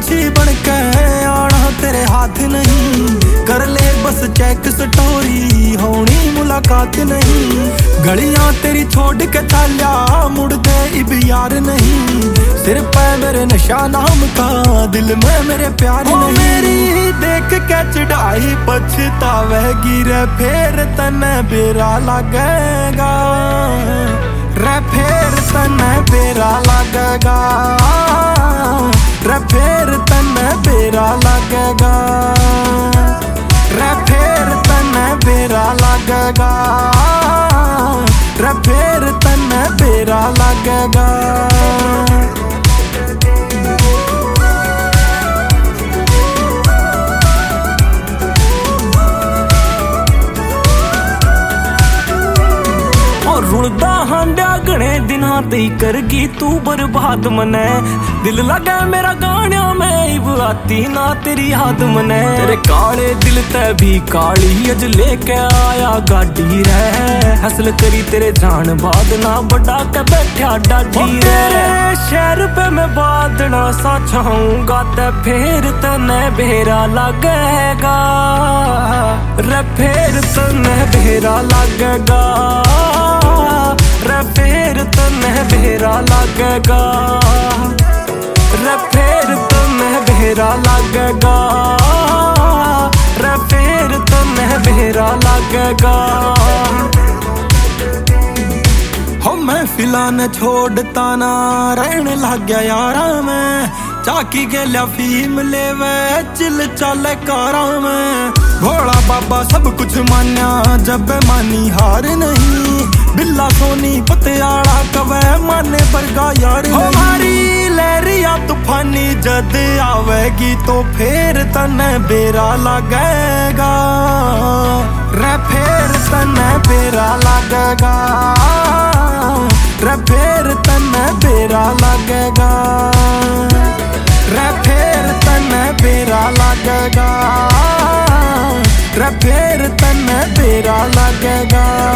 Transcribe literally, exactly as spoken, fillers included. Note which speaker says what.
Speaker 1: पंछी बनके आना तेरे हाथ नहीं, कर ले बस चेक स्टोरी होनी मुलाकात नहीं। गलियां तेरी छोड़ के चाल्या मुड़ दे इब यार नहीं, सिर पे मेरे नशा नाम का दिल में मेरे प्यार नहीं। मेरी देख के चढ़ाई पछतावेगी रे फिर तने बेरा लगेगा, रे फिर तने बेरा लगेगा, रे फिर तने बेरा लगेगा, रे फिर तने बेरा लगेगा, रे फिर तने बेरा लगेगा। रुलदा हांडा घने दिना ते करगी तू बर्बाद मने, दिल लगा मेरा गाना में इब आती ना तेरी याद मने। तेरे काले दिल ते भी काली अज लेके आया गाड़ी रे, हसल करी तेरे जान बाद ना बड़ा के बैठा डाडी रे। शहर पे मैं बादना सा चाहूंगा ते फिर तने बेरा लगेगा, रे फिर तने बेरा लगेगा, रे फिर तने बेरा लगेगा, रे फिर तने बेरा लगेगा, रे फिर तने बेरा लगेगा। हो मैं फिलहाल छोड़ता ना रहने लग गया यारा में, चाकी के लिया फीम लेवे चिल चले कारा में। भोला बाबा सब कुछ मान्या जब मानी हार नहीं, बिल्ला सोनी पतियाला कवे माने बरगा यार। हमारी लहरिया तूफानी जद आवेगी तो फिर तने बेरा लगेगा, रे फिर तने बेरा लगेगा, रे फिर तने बेरा लगेगा, रे फिर तने बेरा लगेगा, रे फिर तने बेरा लगेगा।